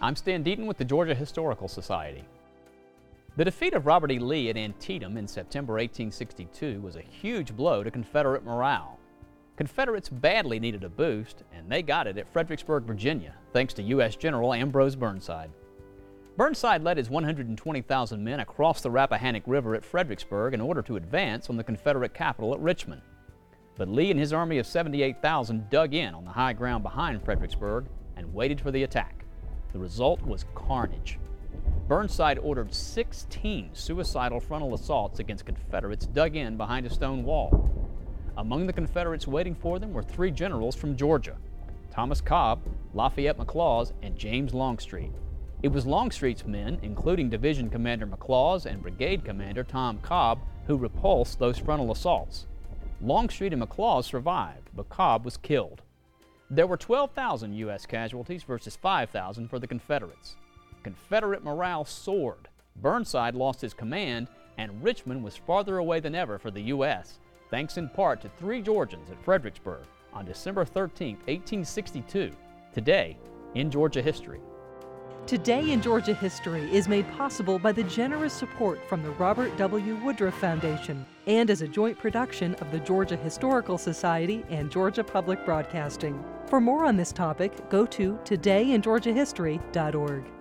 I'm Stan Deaton with the Georgia Historical Society. The defeat of Robert E. Lee at Antietam in September 1862 was a huge blow to Confederate morale. Confederates badly needed a boost, and they got it at Fredericksburg, Virginia, thanks to U.S. General Ambrose Burnside. Burnside led his 120,000 men across the Rappahannock River at Fredericksburg in order to advance on the Confederate capital at Richmond. But Lee and his army of 78,000 dug in on the high ground behind Fredericksburg and waited for the attack. The result was carnage. Burnside ordered 16 suicidal frontal assaults against Confederates dug in behind a stone wall. Among the Confederates waiting for them were 3 generals from Georgia: Thomas Cobb, Lafayette McLaws, and James Longstreet. It was Longstreet's men, including Division Commander McLaws and Brigade Commander Tom Cobb, who repulsed those frontal assaults. Longstreet and McLaws survived, but Cobb was killed. There were 12,000 U.S. casualties versus 5,000 for the Confederates. Confederate morale soared. Burnside lost his command, and Richmond was farther away than ever for the U.S., thanks in part to 3 Georgians at Fredericksburg on December 13, 1862. Today in Georgia History. Today in Georgia History is made possible by the generous support from the Robert W. Woodruff Foundation and as a joint production of the Georgia Historical Society and Georgia Public Broadcasting. For more on this topic, go to todayingeorgiahistory.org.